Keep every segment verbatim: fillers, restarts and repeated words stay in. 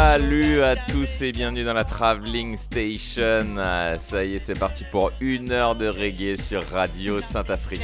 Salut à tous et bienvenue dans la Traveling Station. Ça y est, c'est parti pour une heure de reggae sur Radio Saint-Afrique.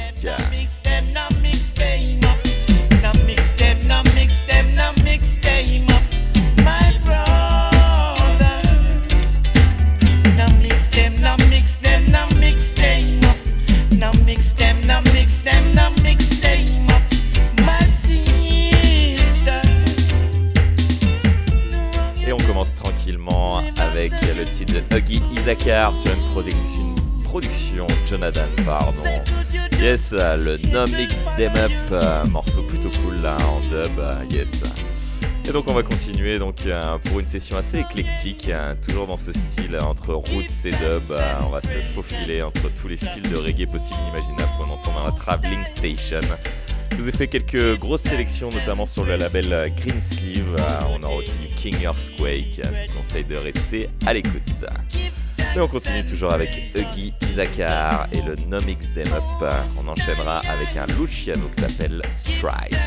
Et on commence tranquillement avec le titre de Huggy Issachar sur une production, une production Jonathan, pardon. Yes, le No Mix Them Up, euh, morceau plutôt cool là en dub, euh, yes. Et donc on va continuer donc euh, pour une session assez éclectique, euh, toujours dans ce style entre roots et dub. Euh, on va se faufiler entre tous les styles de reggae possibles et imaginables qu'on entend dans la Traveling Station. Je vous ai fait quelques grosses sélections, notamment sur le label Green Sleeve. Euh, on aura aussi du King Earthquake. Je vous conseille de rester à l'écoute. Et on continue toujours avec Huggy Issachar et le No Mix Them Up. On enchaînera avec un Luciano qui s'appelle Strive.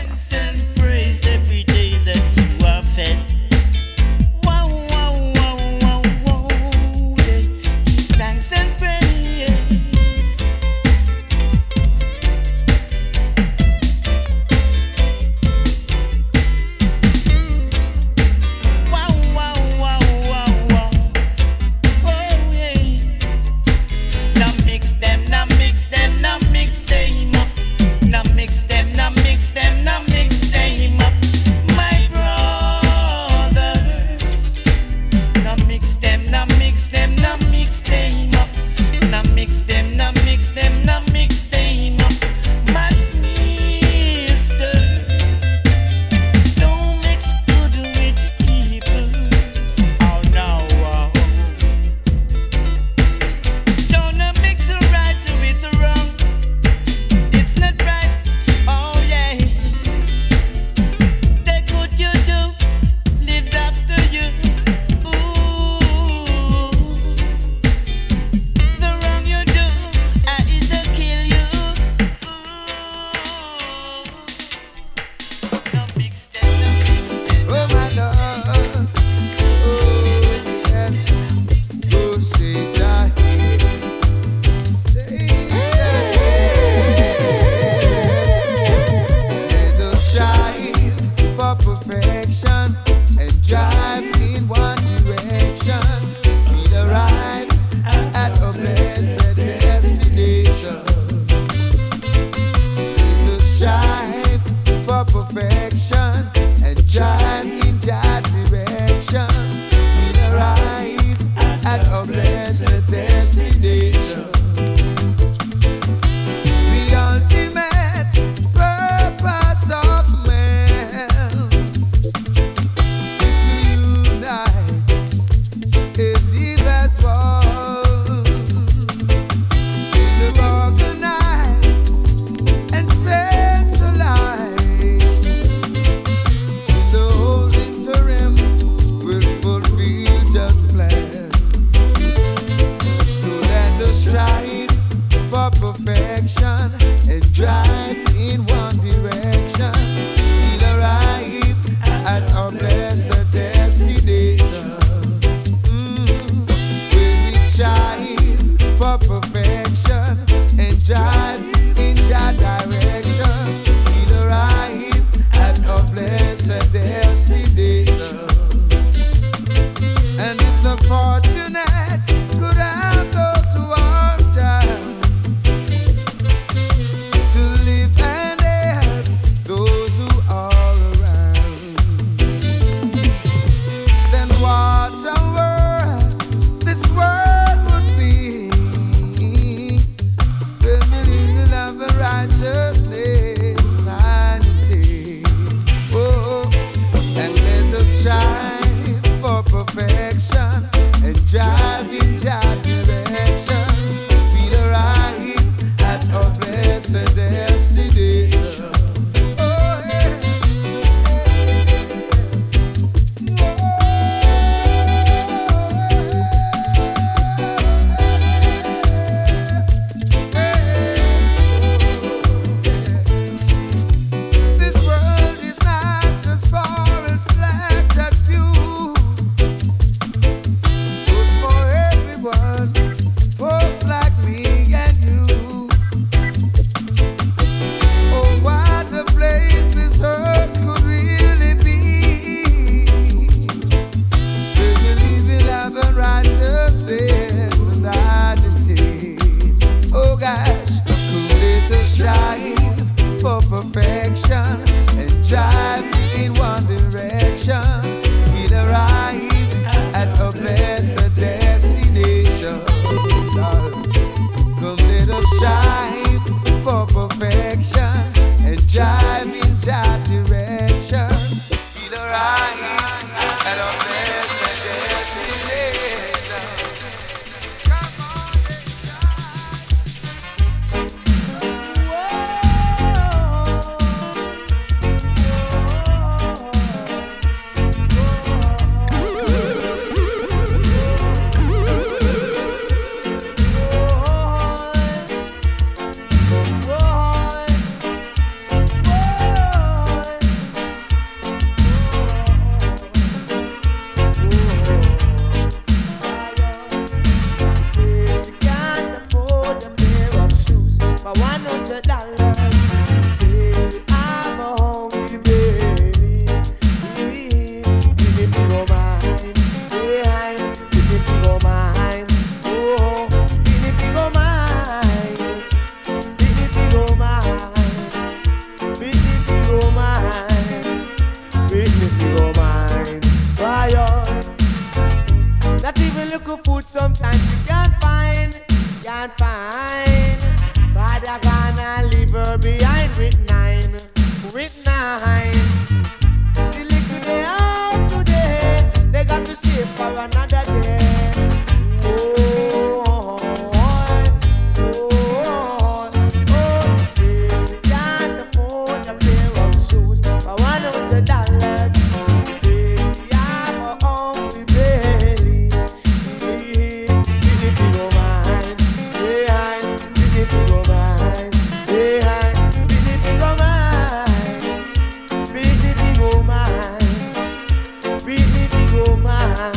Now mix them, now mix them up. look for food sometimes you can't find, can't find. Father gonna leave her behind with nine, with nine. The little they have today, they got to save for another day. Oh, oh, oh, oh, she says she can't afford a pair of shoes for one hundred dollars. She says she have a hungry belly. If you go mine, yeah, if you go mine, yeah, if you go mine, if you go mine, if you go mine.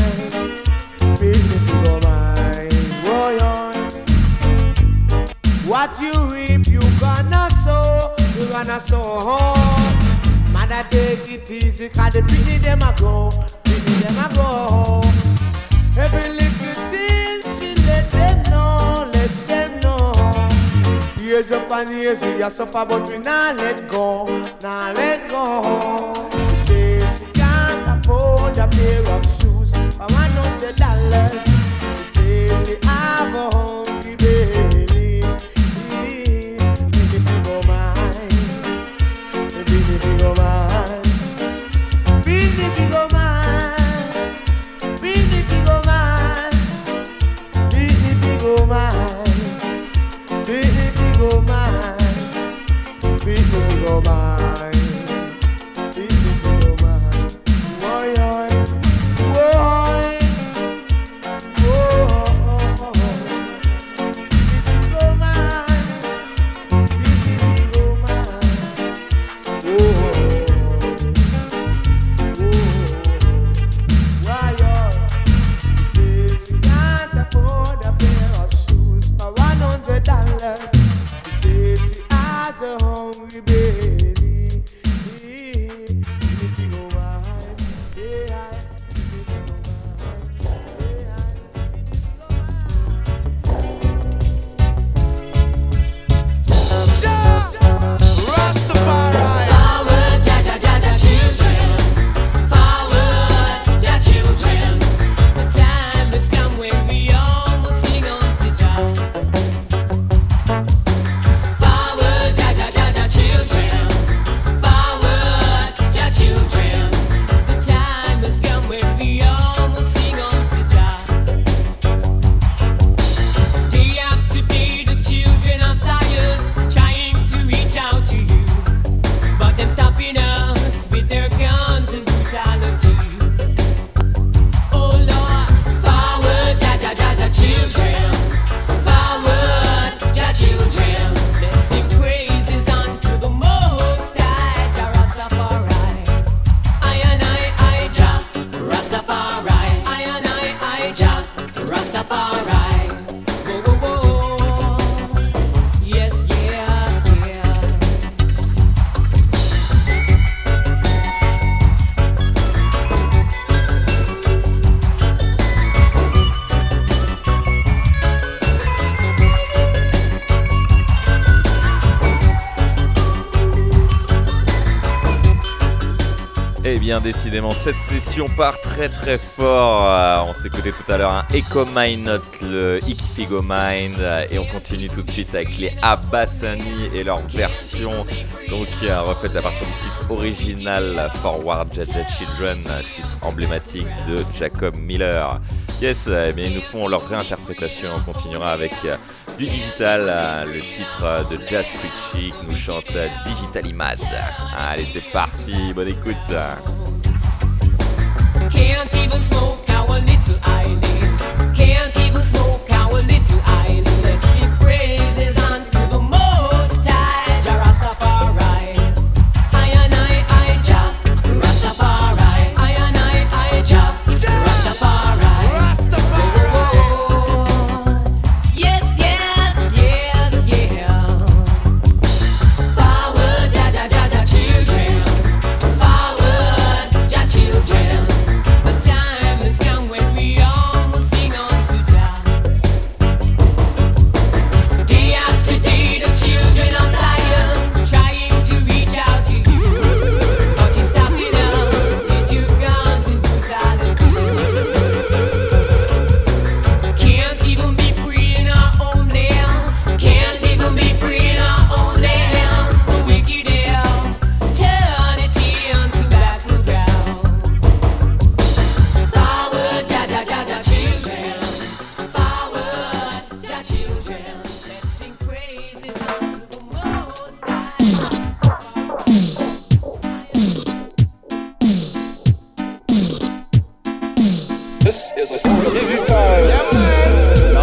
What you reap, you gonna sow, you gonna sow. Mother take it easy, cause the pity them a go, pity them a go. Every little thing she let them know, let them know. Years up and years we a suffer, but we not let go, not let go. She says she can't afford a pair of shoes for one hundred dollars. She says she have a hungry belly. Décidément, cette session part très très fort. Euh, on s'est écouté tout à l'heure un Echo Mind, le Ikifigo Mind, euh, et on continue tout de suite avec les Abassani et leur version, donc euh, refaite à partir du titre original Forward Jaja Children, titre emblématique de Jacob Miller. Yes, eh bien ils nous font leur réinterprétation. On continuera avec euh, du digital, euh, le titre euh, de Jazz Quick Chic nous chante euh, Digitally Mad. Allez, c'est parti, bonne écoute. Can't even smoke our little island. Can't even smoke our little island. Let's give praises unto the Most High, Jah Rastafari. I and I, I Jah Rastafari. I and I, I Jah Rastafari. Rastafari. Yes, yes, yes, yeah. Forward, Jah Jah Jah Jah children. Forward. This is a digital. Yeah, man.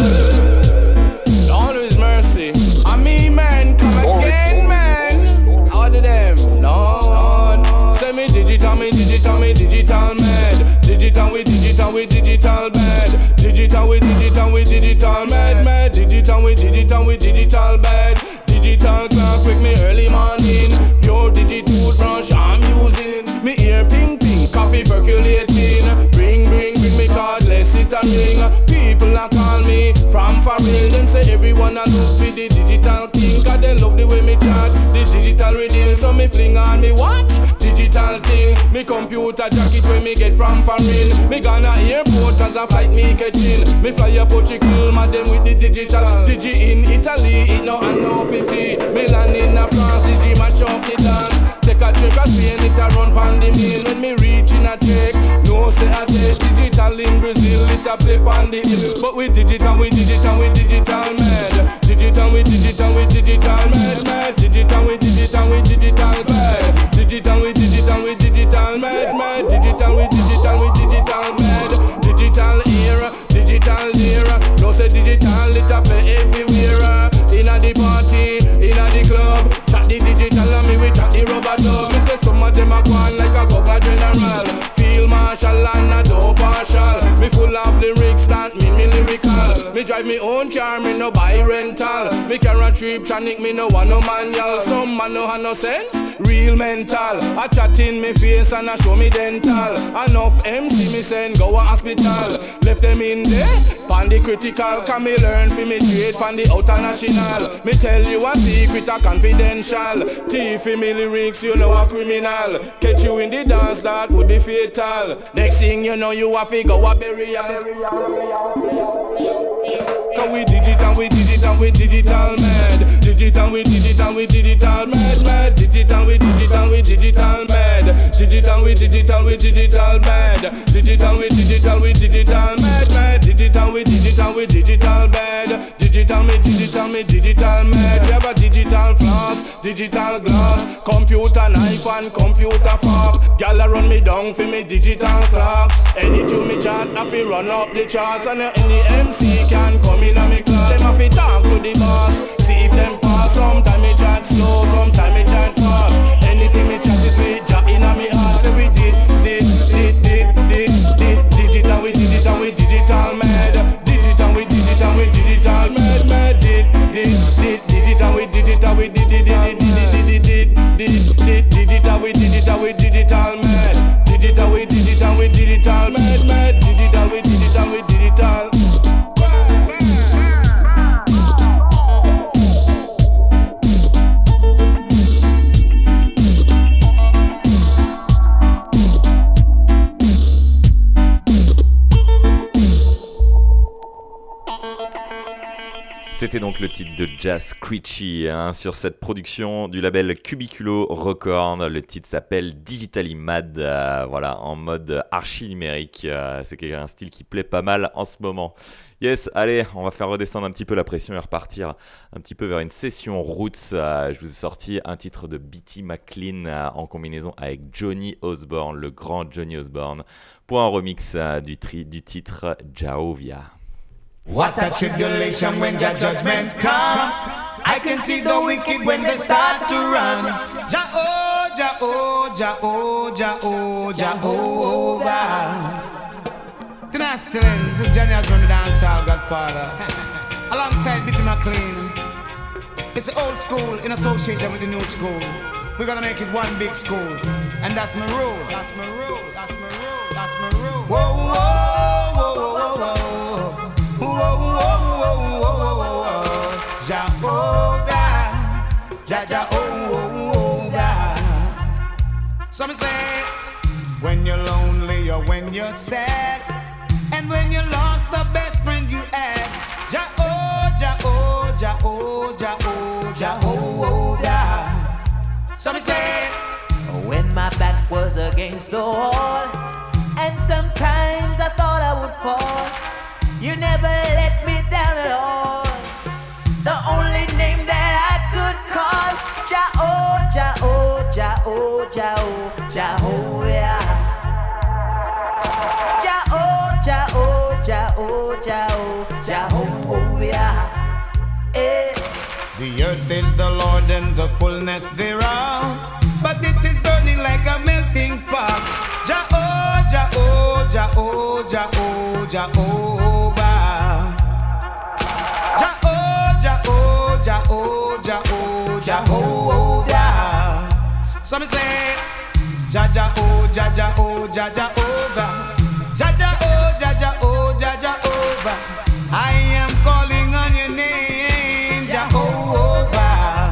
Lord, Lord is mercy. I mean, man, come again, man. All of them, Lord. Say me digital, me digital, me digital mad. Digital with digital with digital bad. Digital with digital with digital mad, mad. Digital with digital with digital bad. Digital clock wake me early morning. Pure digital toothbrush I'm using. Me ear ping ping, coffee percolating. Bring bring bring me cardless it a ring. People a call me from foreign. Them say everyone a look for the digital king. Cause they love the way me chat the digital rhythm. So me fling on me watch digital thing. Me computer jacket when me get from foreign. Me gonna airport as a flight me catching. Me fly a Portugal, madam with the digital. Digi in Italy, it no and no pity. Me land in a France, Digi mash up the dance. Take a trick a Spain, it a run pan the main. When me reach in a trick, no say a take. Digital in Brazil, it a play pan the hill. But we digital, we digital, we digital mad. Digital, we digital, we digital mad, mad. Digital, we digital, we digital bad. Digital, we digital, we digital mad, mad. Digital, we digital, we digital mad. Digital era, digital era. No say digital, it a play everywhere. Inna the party, inna the club. Chat the digital and me we chat the rubber dub. Me say some of them a gone like a governor general. Field marshal and a dope partial. Me full of lyrics that mean me lyrical. Me drive me own car, me no buy rental. Me carry a trip tronic, me no want no manual. Some man no have no sense, real mental. A chat in me face and a show me dental. Enough M C me send go a hospital. Left them in there, pan the critical. Can me learn fi me trade pan the outer national. Me tell you a secret a confidential. Thief in me lyrics, you know a criminal. Catch you in the dance, that would be fatal. Next thing you know you a fi go a burial. Cause we digital, we digital, we digital mad. Digital, we digital, we digital mad, mad. Digital, we digital, we digital mad. Digital, we digital, we digital mad. Digital, we digital, we digital mad, mad. Digital, we digital, we digital bad. Digital, me digital, me digital mad. We have a digital floss, digital glass, computer knife and computer fork. Gyal run me down for me digital clocks. Any to me chat, I fi run up the charts. And any M C can come in a me class. Them a fi talk to the boss, see if them pass. Sometime me chat slow, sometime me chat fast. Anything me chat is with ja in a me heart. Say we did, did, did, did, did, did. Digital, we digital, we digital mad. Digital, we digital, we digital mad, mad. Did, did, did, digital, we digital, we did, did, did, did, did, did, did, did. Digital, we digital, we digital mad. Digital, we digital, we digital mad, mad. Digital, we digital, we digital. C'était donc le titre de Jazz Screechy hein, sur cette production du label Cubiculo Record. Le titre s'appelle Digitally Mad, euh, voilà, en mode archi numérique. Euh, c'est un style qui plaît pas mal en ce moment. Yes, allez, on va faire redescendre un petit peu la pression et repartir un petit peu vers une session roots. Euh, je vous ai sorti un titre de B T McLean euh, en combinaison avec Johnny Osborne, le grand Johnny Osborne, pour un remix euh, du, tri- du titre Jahovia. What a tribulation when your judgment come. I can see the wicked when they start to run. Jah-oh, Jah-oh, Jah-oh, Jah-oh, Jehovah. Tonight still ends, this is Johnny Osborne, the dancehall godfather. Alongside B T McLean. It's the old school in association with the new school. We're gonna make it one big school. And that's my rule, that's my rule, that's my rule, that's my rule. Whoa, whoa, whoa, whoa, whoa, whoa. Whoa, whoa, whoa, whoa, whoa, whoa. Jehovah, Jah Jehovah. Some say, when you're lonely or when you're sad, and when you lost the best friend you had, Jah oh, Jah oh, Jah oh, Jah oh, Jehovah. Some say, when my back was against the wall, and sometimes I thought I would fall, you never let me down at all. The only name that I could call, Jah-oh, Jah-oh, Jah-oh, Jah-oh, Jehovah. Jah-oh, and the fullness thereof, but it is burning like a melting pot. Jah oh, Jah oh, Jah oh, Jah oh, Jehovah. Jah oh, Jah oh, Jah oh, Jah oh, Jehovah. Some say Jah Jah oh, Jah Jah oh, Jah Jehovah. Jah Jah oh, Jah Jah oh, Jah Jehovah. I am calling on your name, Jehovah.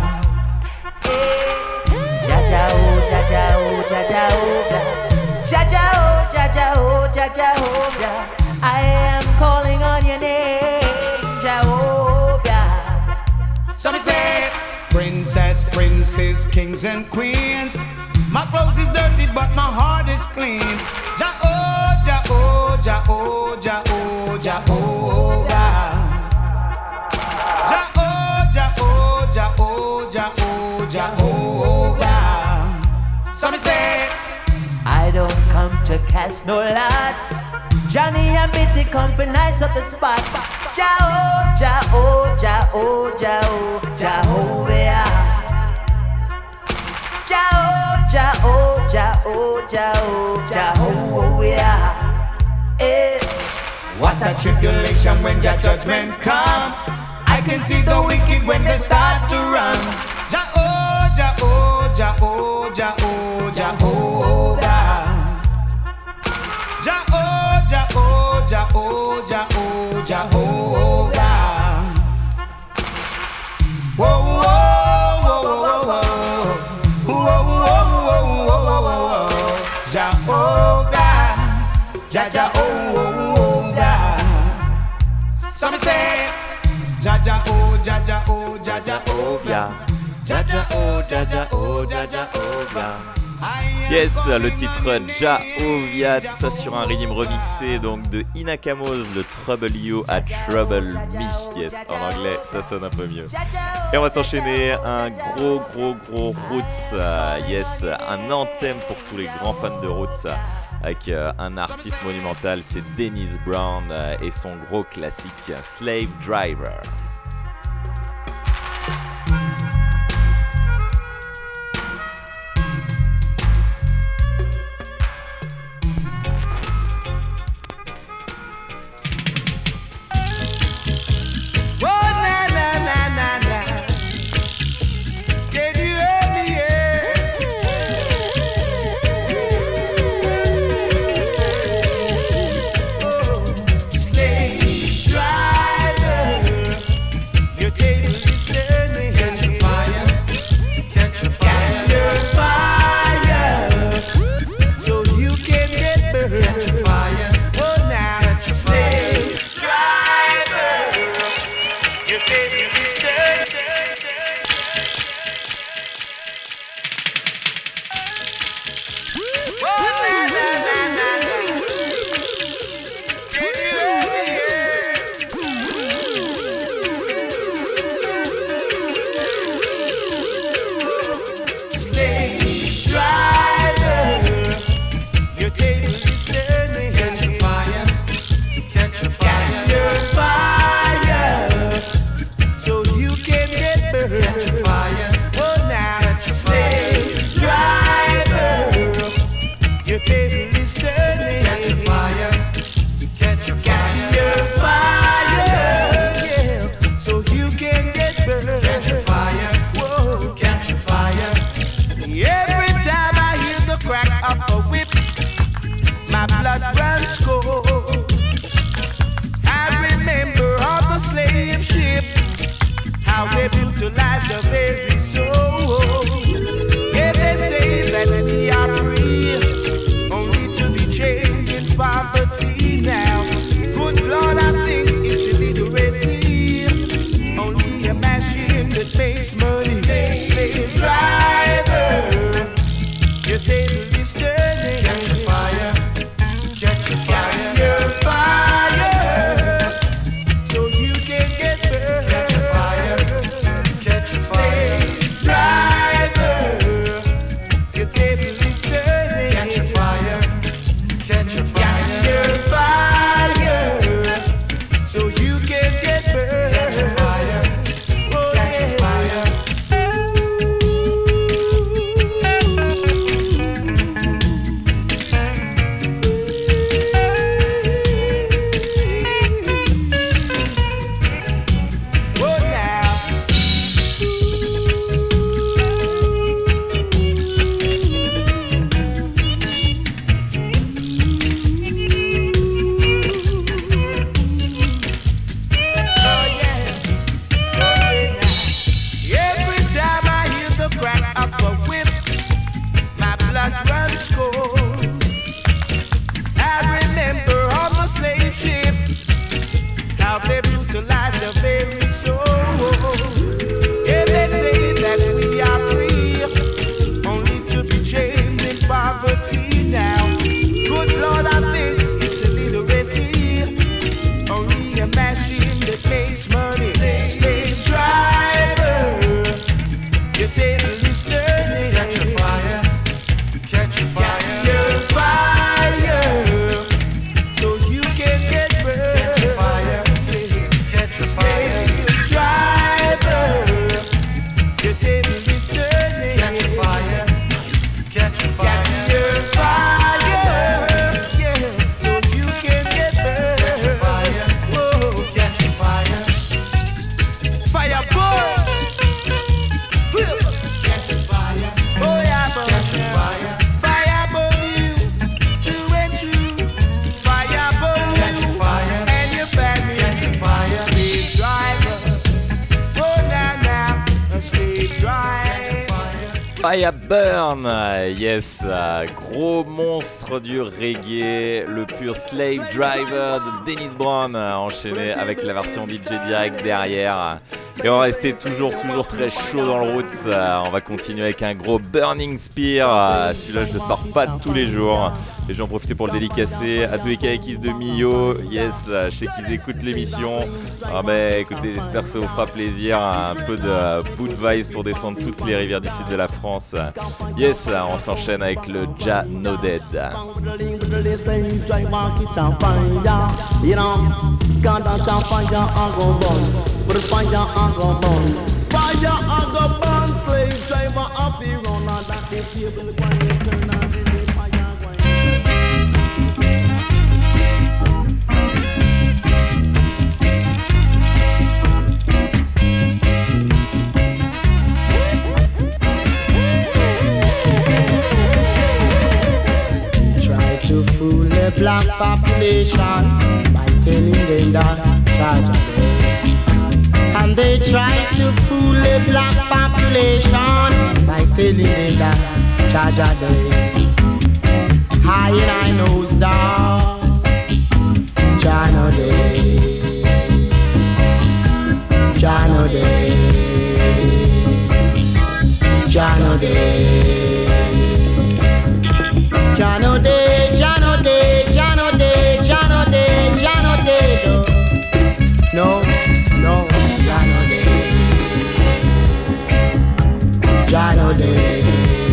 Jah Jah oh, Jah Jah oh, Jah Jehovah. Jah Jah oh, Jah Jah oh, Jah Jehovah. I am calling on your name, Jehovah. Some say princess, princes, kings and queens. My clothes is dirty, but my heart is clean. Jah oh, Jah oh, Jah oh, Jah oh, Jehovah. Jah oh, Jah oh, Jah oh, Jah oh, Jehovah. Some say I don't come to cast no lot. Johnny and Bitty come for nice up the spot. Jah oh, Jah oh, Jah oh, Jah oh, Jehovah. Jah oh, Jah oh, Jah oh, Jah oh, Jehovah. Eh. what a tribulation when Jah judgment come. I can see the wicked when they start to run. Jah oh, Jah oh, Jah oh, Jah oh, Jehovah. Jah oh, Jah oh, Jah oh, Jah oh, Jehovah. Whoa, whoa, whoa, whoa, whoa. Whoa, whoa, whoa, whoa, whoa, whoa. Jehovah. Jah Jah oh, oh, Jah. Some say Jah Jah oh, Jah Jah oh, Jah Jah oh, Jah Jah oh, Jah Jah oh, Jah Jah oh, Yes, le titre Jehovah, tout ça sur un rhythm remixé donc de Inakamos, le Trouble You a Trouble Me. Yes, en anglais, ça sonne un peu mieux. Et on va s'enchaîner un gros, gros, gros Roots. Uh, yes, un anthème pour tous les grands fans de Roots. Avec euh, un artiste monumental, c'est Dennis Brown euh, et son gros classique Slave Driver. Fire Burn, yes, gros monstre du reggae, le pur Slave Driver de Dennis Brown, enchaîné avec la version D J direct derrière. Et on va rester toujours, toujours très chaud dans le roots. On va continuer avec un gros Burning Spear. Celui-là, je le sors pas tous les jours. Et j'en profite pour le dédicacer à tous les Kayakis de Millau. Yes, je sais qu'ils écoutent l'émission. Ah ben, écoutez, j'espère que ça vous fera plaisir. Un peu de boot vibes pour descendre toutes les rivières du sud de la France. Yes, on s'enchaîne avec le Jah No Dead. To fool the black population by telling them that Jah Jah dead. And they try to fool the black population by telling them that Jah Jah dead. High and I knows that Jah no dead. Jah no dead. Jah no dead. Jah no dead, Jah no dead, Jah no dead, Jah no dead, Jah no dead. No, no, Jah no dead. Jah no dead.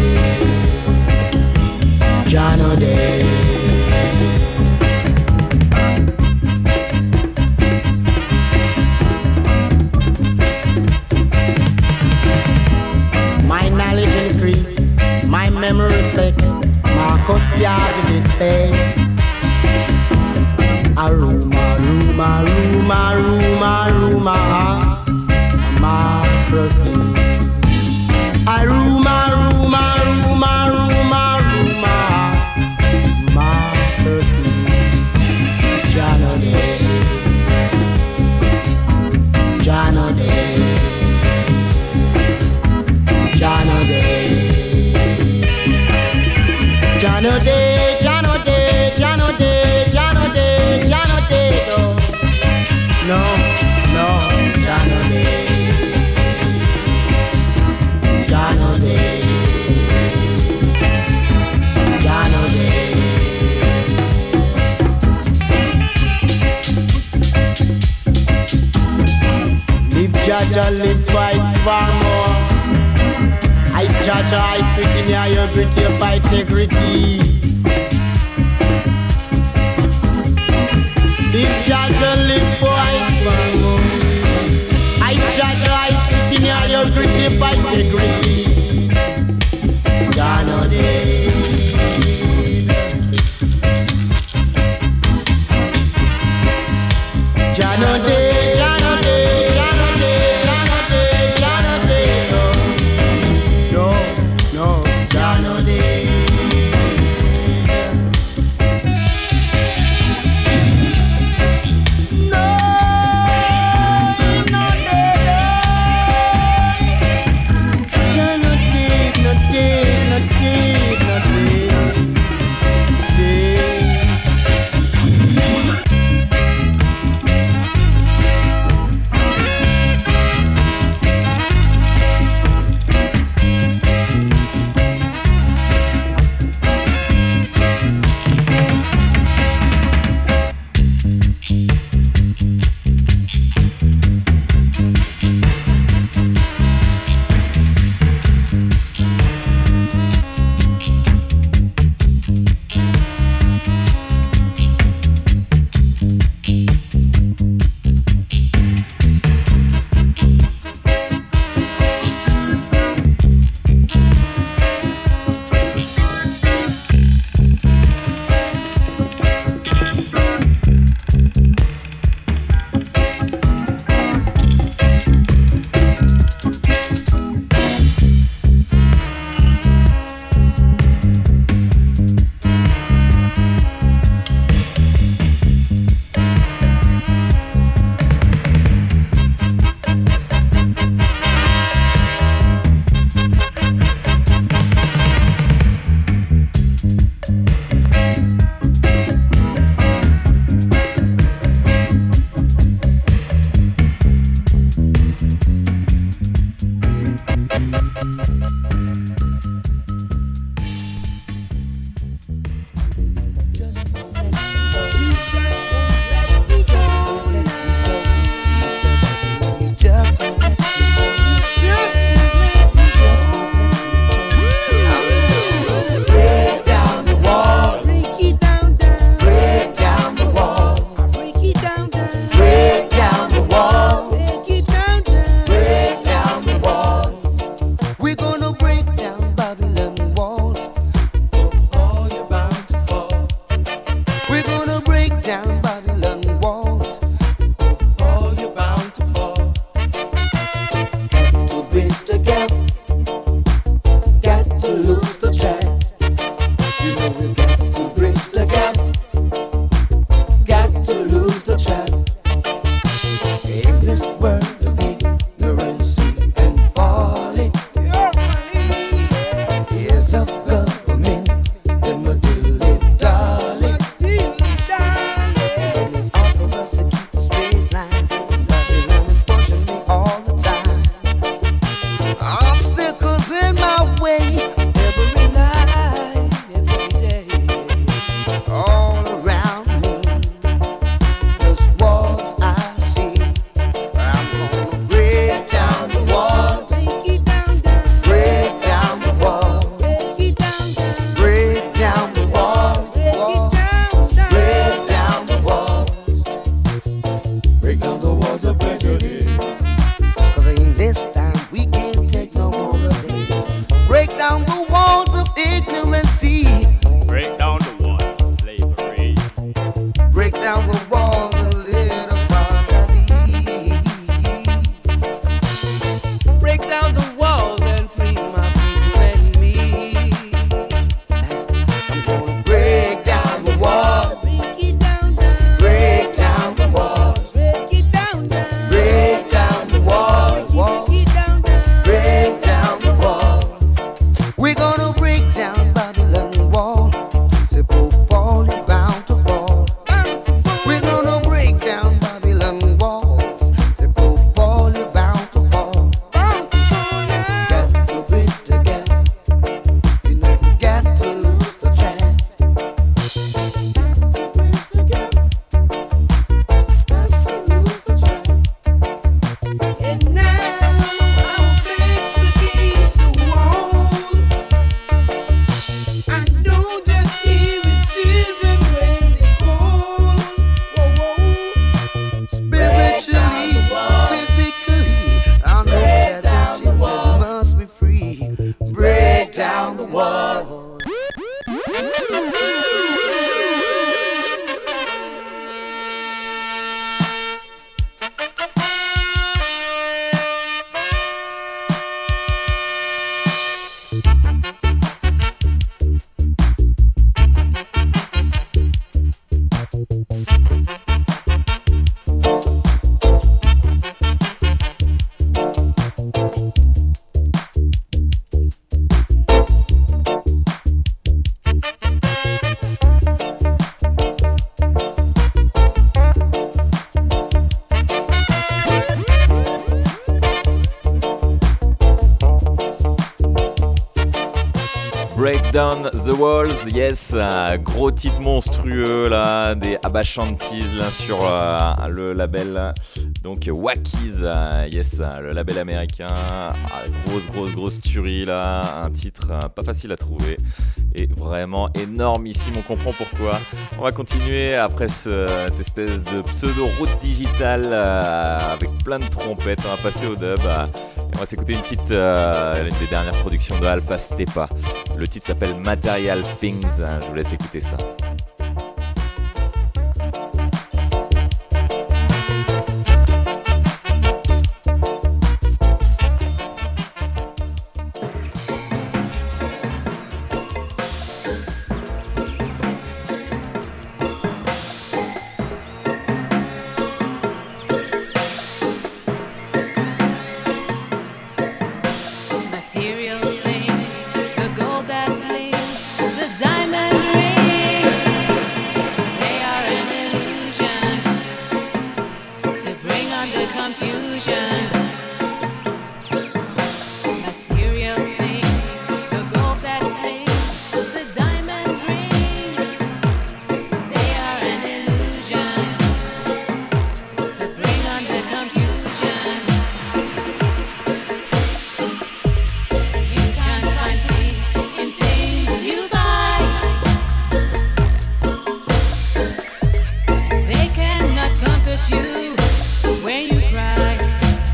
Jah no dead. My knowledge increase, my memory reflect. Marcus Garvey did say, a rumor, rumor, rumor, rumor, rumor, Marcus. A rumor, rumor, rumor, rumor, rumor, Marcus. Jah no dead. Jah no dead. Jah no dead. Jah no dead, Jah no dead, Jah no dead, Jah no dead, Jah no dead. Oh. No, no, Jah no dead. Jah no dead. Jah no dead. Live Jah Jah, live fights for more. Ice Jah Jah, ice sweet in your gritty, your fight integrity. Live Jah Jah, live for ice for more. Ice Jah Jah, ice sweet in your gritty, fight integrity. Jah no dead. Jah no dead, Jah no dead, Jah no dead, Jah no dead, Jah no dead. No, no, Jah no dead. No, no dead. Jah no dead, no dead, no dead, no dead. Dead. down the walls and lit a fire. Break down the walls and free my people and me. I'm gonna break down the walls. Break it down, down. Break down the walls. Break it down, down. Break down the walls. Break it down, down. Break down the walls. We're gonna break down Babylon wall. The Pope Paul is bound to fall. We're gonna break down Babylon wall. The Pope Paul is bound to fall. Got to break together. You know we got to lose the track. And now our backs against the wall. I don't just hear his children when they call. Whoa, whoa. Spiritually, physically, I know that the children must be free. Break down the walls. Break Down the Walls, yes, euh, gros titre monstrueux là, des Abashantis là sur euh, le label, donc Wackies, euh, yes, le label américain, ah, grosse grosse grosse tuerie là, un titre euh, pas facile à trouver et vraiment énormissime, on comprend pourquoi. On va continuer après ce, cette espèce de pseudo route digitale euh, avec plein de trompettes, on va passer au dub. Euh, On va s'écouter une petite, euh, une des dernières productions de Alpha Stepa. Le titre s'appelle Material Things. Je vous laisse écouter ça. Material things, the gold that gleams, the diamond rings, they are an illusion to bring on the confusion. Material things, the gold that gleams, the diamond rings, they are an illusion to bring on the confusion. You when you cry,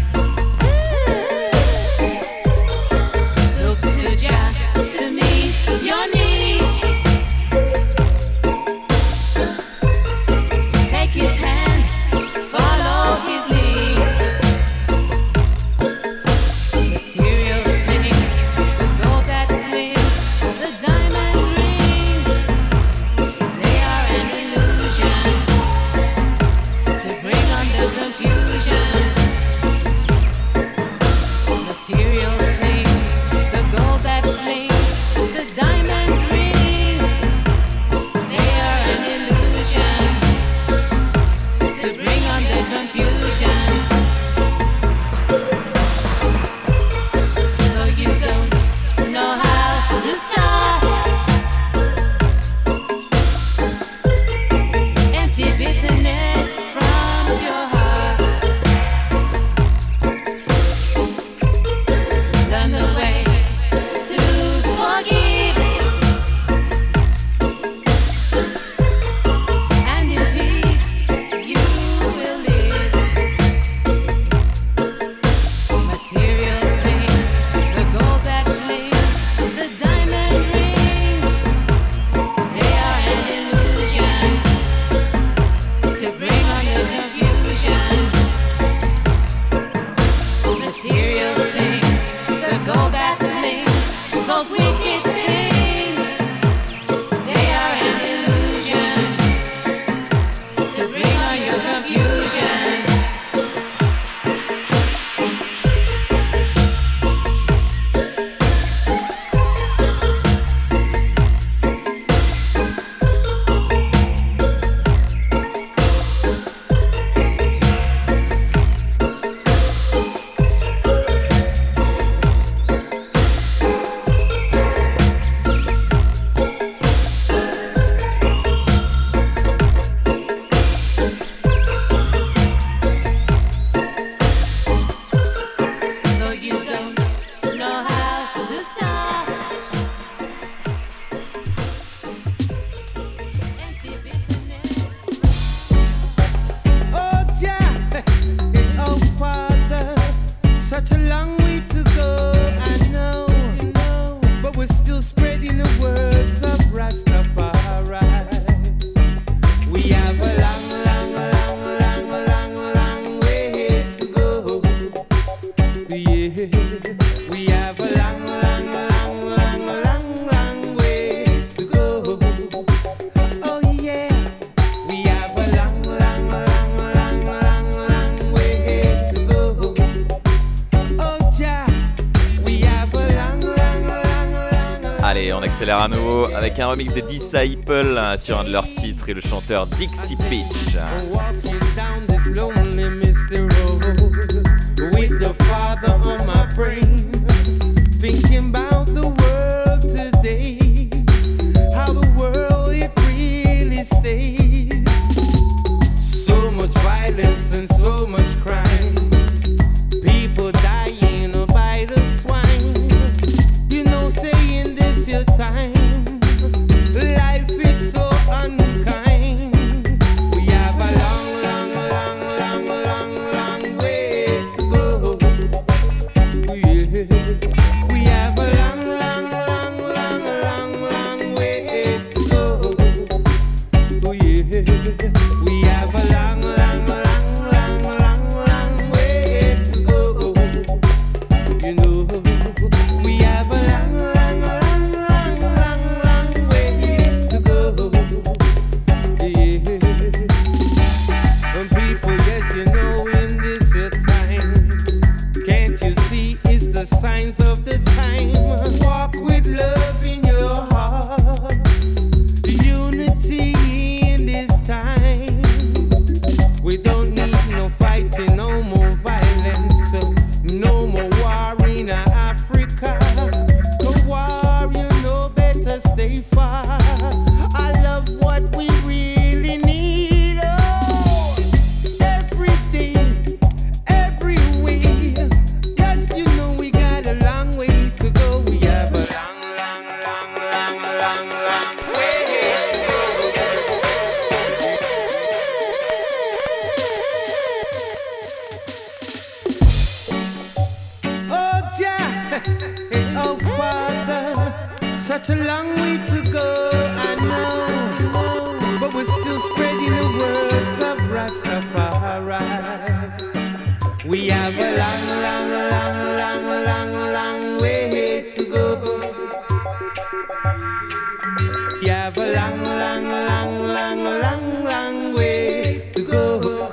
accélère à nouveau avec un remix des Disciples sur un de leurs titres et le chanteur Dixie Peach. Walking down this lonely misty road with the Father on my brain, thinking about the world today, how the world it really stays. So much violence and so much crime, people dying by the swine. You know, saying this your time, life is so unkind. We have a long, long, long, long, long, long way to go. Yeah. We have a long, long, long, long, long, long way to go. Oh yeah. We have a long, long, long, long, long, long way to go. You know, we have a long, long, long, long, long, long way to go. Yeah. And people, yes, you know, in this here time, can't you see it's the signs of the time? Walk with love in your heart, unity in this time. We don't need no fighting, no more violence, no more war in Africa. The war, you know, better stay far. I love what we really need. Oh, everything, everywhere. Yes, you know we got a long way to go. We have a long, long, long, long, long, long way to go. Oh, Jah, oh, Father, such a long way to go, I know, but we're still spreading the words of Rastafari. We have a long, long, long, long, long, long way to go. We have a long, long, long, long, long, long way to go.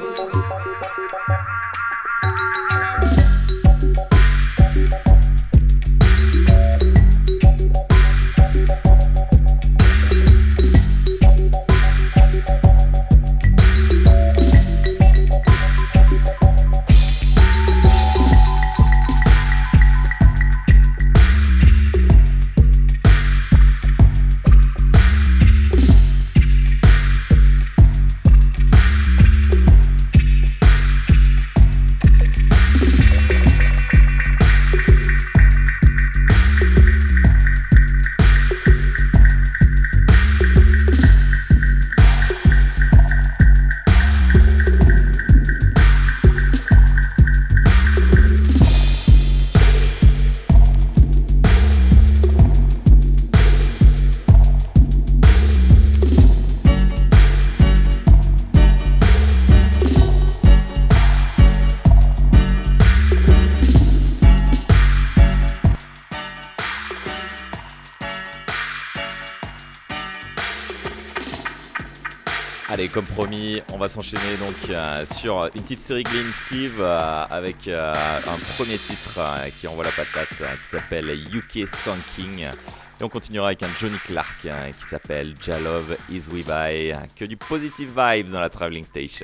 Allez, comme promis, on va s'enchaîner donc euh, sur une petite série Clean Sleeve euh, avec euh, un premier titre euh, qui envoie la patate euh, qui s'appelle U K Skanking. Et on continuera avec un Johnny Clark euh, qui s'appelle Jah Love Is We By. Que du positive vibes dans la Traveling Station.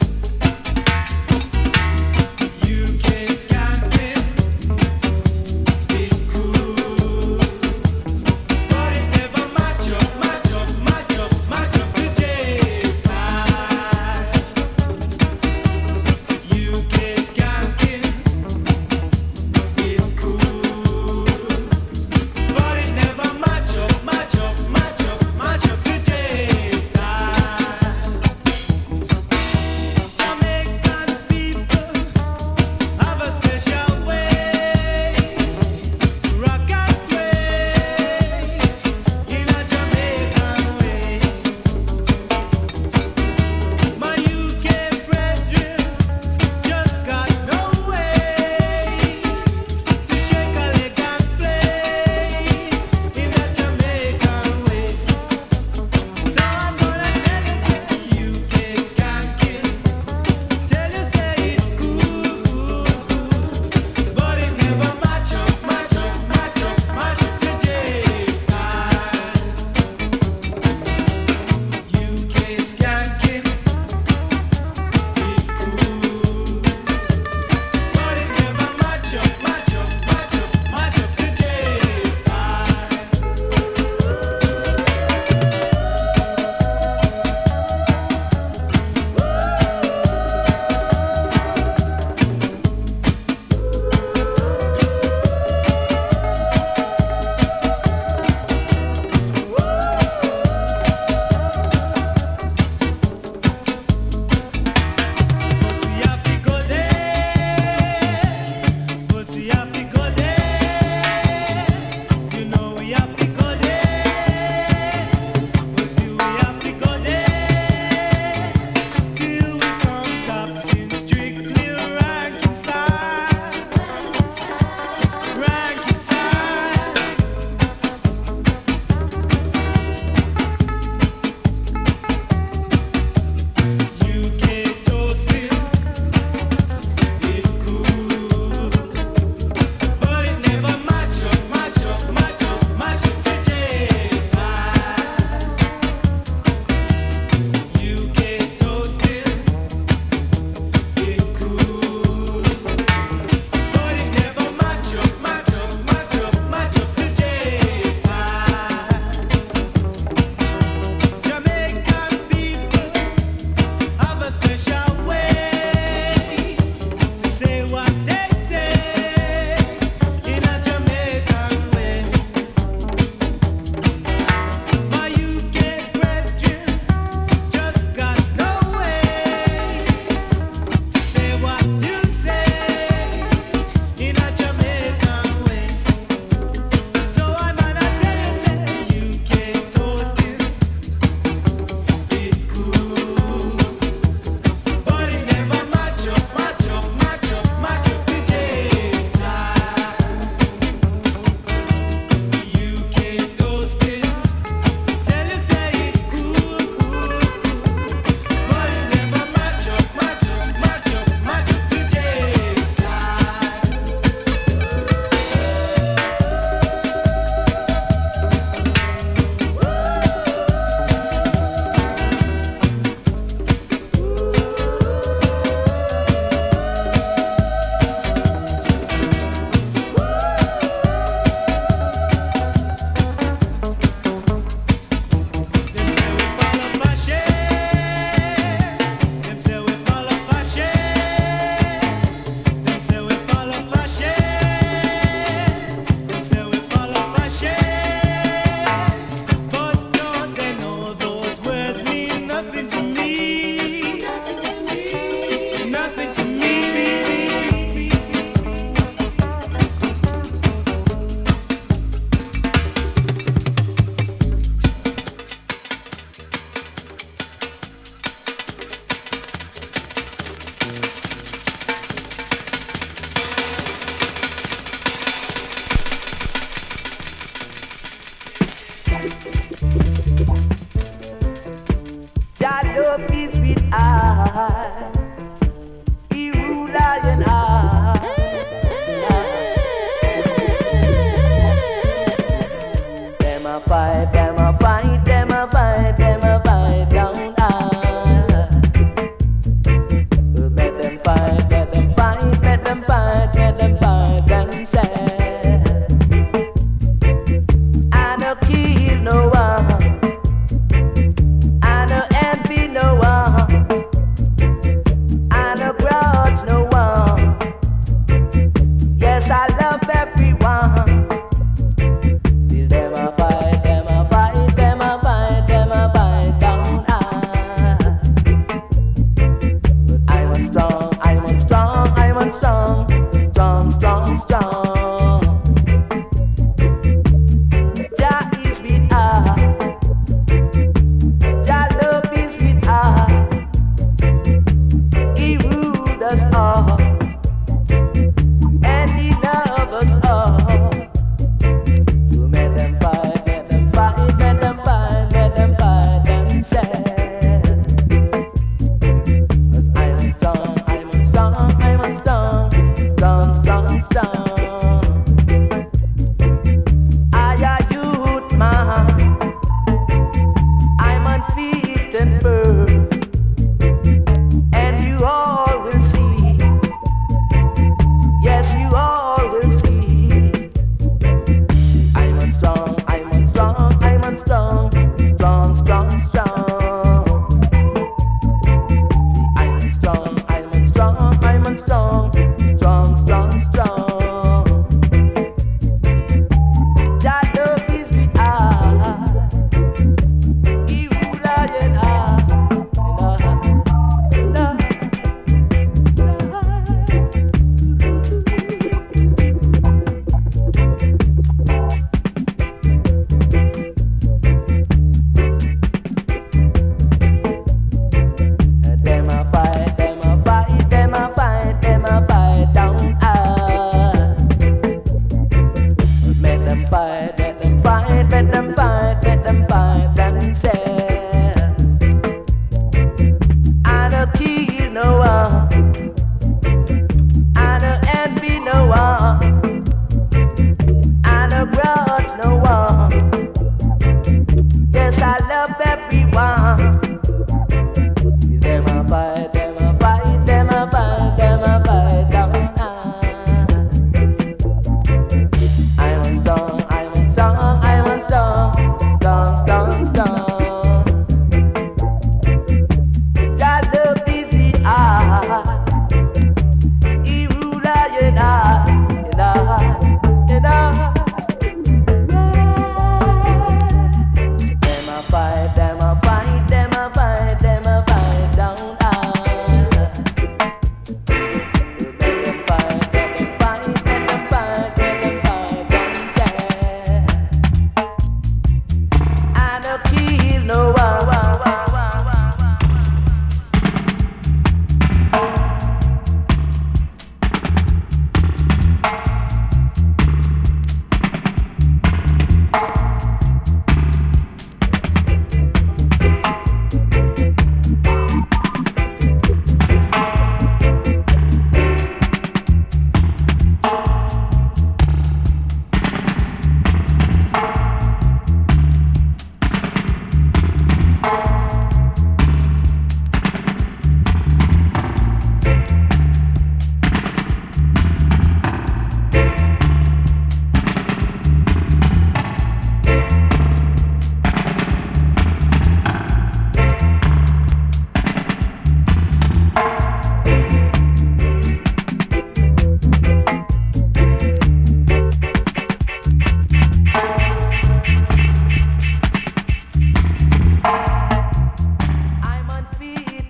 You can't stop it.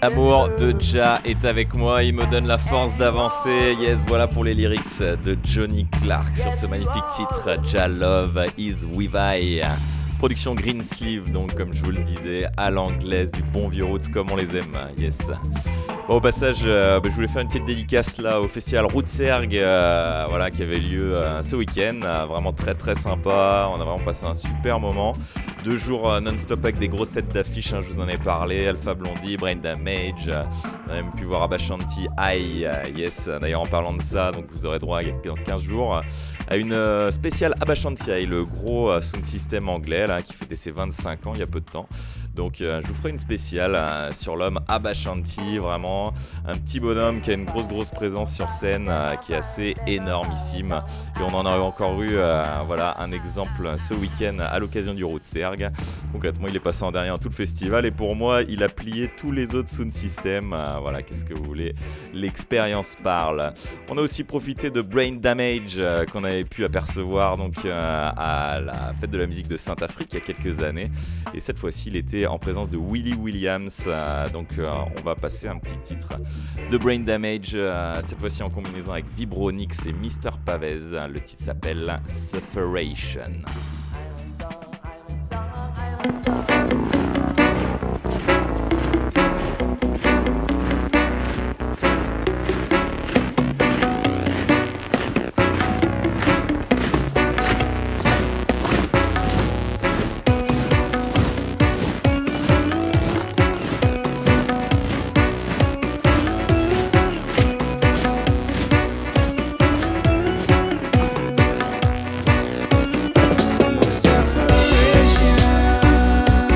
L'amour de Ja est avec moi, il me donne la force d'avancer. Yes, voilà pour les lyrics de Johnny Clark sur ce magnifique titre Ja Love Is With I. Production Green Sleeve, donc comme je vous le disais, à l'anglaise, du bon vieux roots comme on les aime. Yes. Bon, au passage, euh, bah, je voulais faire une petite dédicace là au festival Rootserg, euh, voilà, qui avait lieu euh, ce week-end. Euh, vraiment très très sympa, on a vraiment passé un super moment. Deux jours euh, non-stop avec des grosses têtes d'affiches, hein, je vous en ai parlé. Alpha Blondie, Brain Damage, euh, on a même pu voir Abashanti High, euh, yes. D'ailleurs, en parlant de ça, donc vous aurez droit dans quinze jours à une euh, spéciale Abashanti High, le gros euh, sound system anglais là, qui fêtait ses vingt-cinq ans il y a peu de temps. Donc euh, je vous ferai une spéciale euh, sur l'homme Abashanti, vraiment un petit bonhomme qui a une grosse grosse présence sur scène, euh, qui est assez énormissime. Et on en a encore eu euh, voilà, un exemple ce week-end à l'occasion du Rootserg. Concrètement, il est passé en dernier dans tout le festival et pour moi, il a plié tous les autres sound systems. Euh, voilà, qu'est-ce que vous voulez, l'expérience parle. On a aussi profité de Brain Damage euh, qu'on avait pu apercevoir donc, euh, à la fête de la musique de Saint-Afrique il y a quelques années. Et cette fois-ci, il était en présence de Willie Williams, euh, donc euh, on va passer un petit titre de Brain Damage, euh, cette fois-ci en combinaison avec Vibronix et mister Pavez. Le titre s'appelle Sufferation. Sufferation.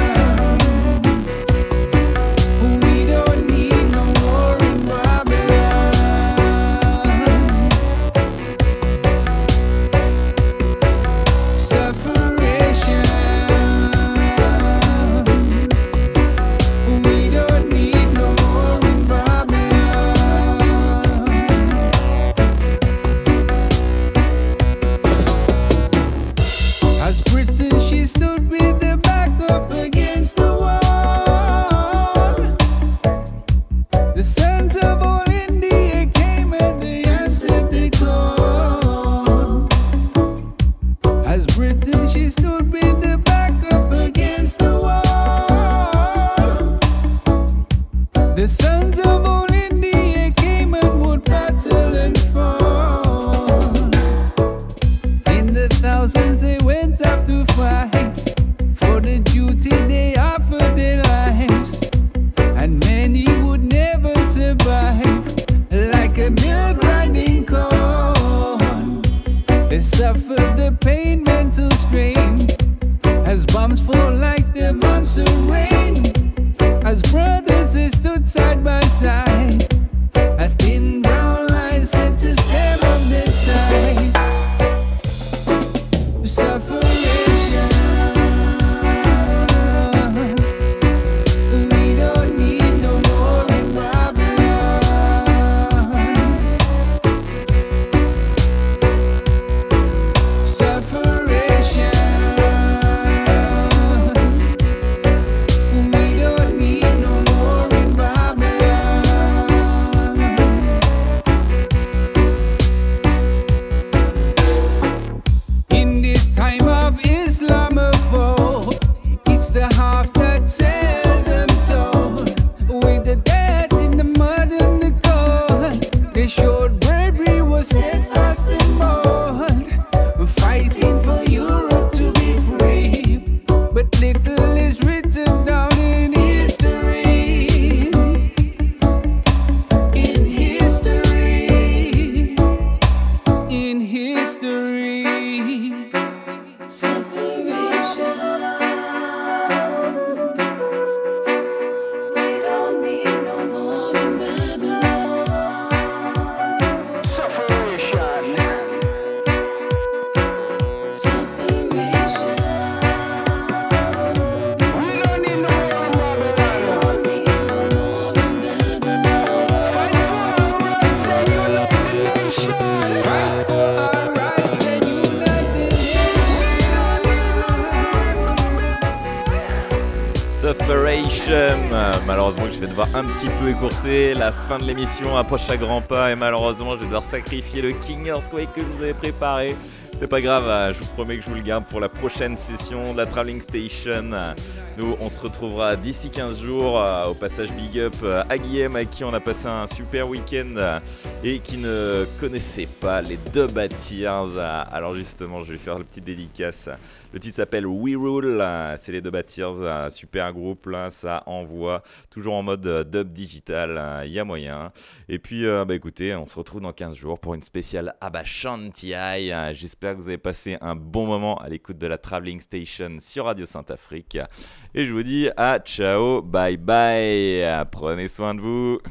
thème, euh, malheureusement que je vais devoir un petit peu écourter. La fin de l'émission approche à grands pas et malheureusement je vais devoir sacrifier le King Earthquake que je vous avais préparé. C'est pas grave, euh, je vous promets que je vous le garde pour la prochaine session de la Traveling Station. Nous, on se retrouvera d'ici quinze jours. Euh, au passage, big up euh, à Guillaume, avec qui on a passé un super week-end euh, et qui ne connaissait pas les Dubatiers. Euh, alors justement, je vais lui faire la petite dédicace. Le titre s'appelle We Rule. Euh, c'est les Dubatiers, euh, super groupe. Là, ça envoie toujours en mode euh, dub digital. Il euh, y a moyen. Et puis, euh, bah écoutez, on se retrouve dans quinze jours pour une spéciale Abba Shanti. Euh, j'espère que vous avez passé un bon moment à l'écoute de la Traveling Station sur Radio Saint-Afrique. Et je vous dis à ciao, bye bye, prenez soin de vous.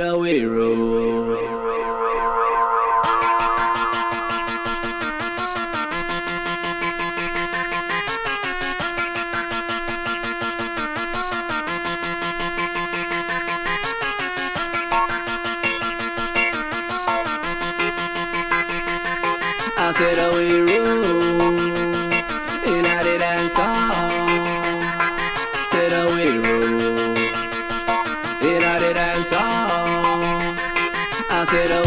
I said a we roll in a the dance hall. Said a we roll in a the dance hall. I said a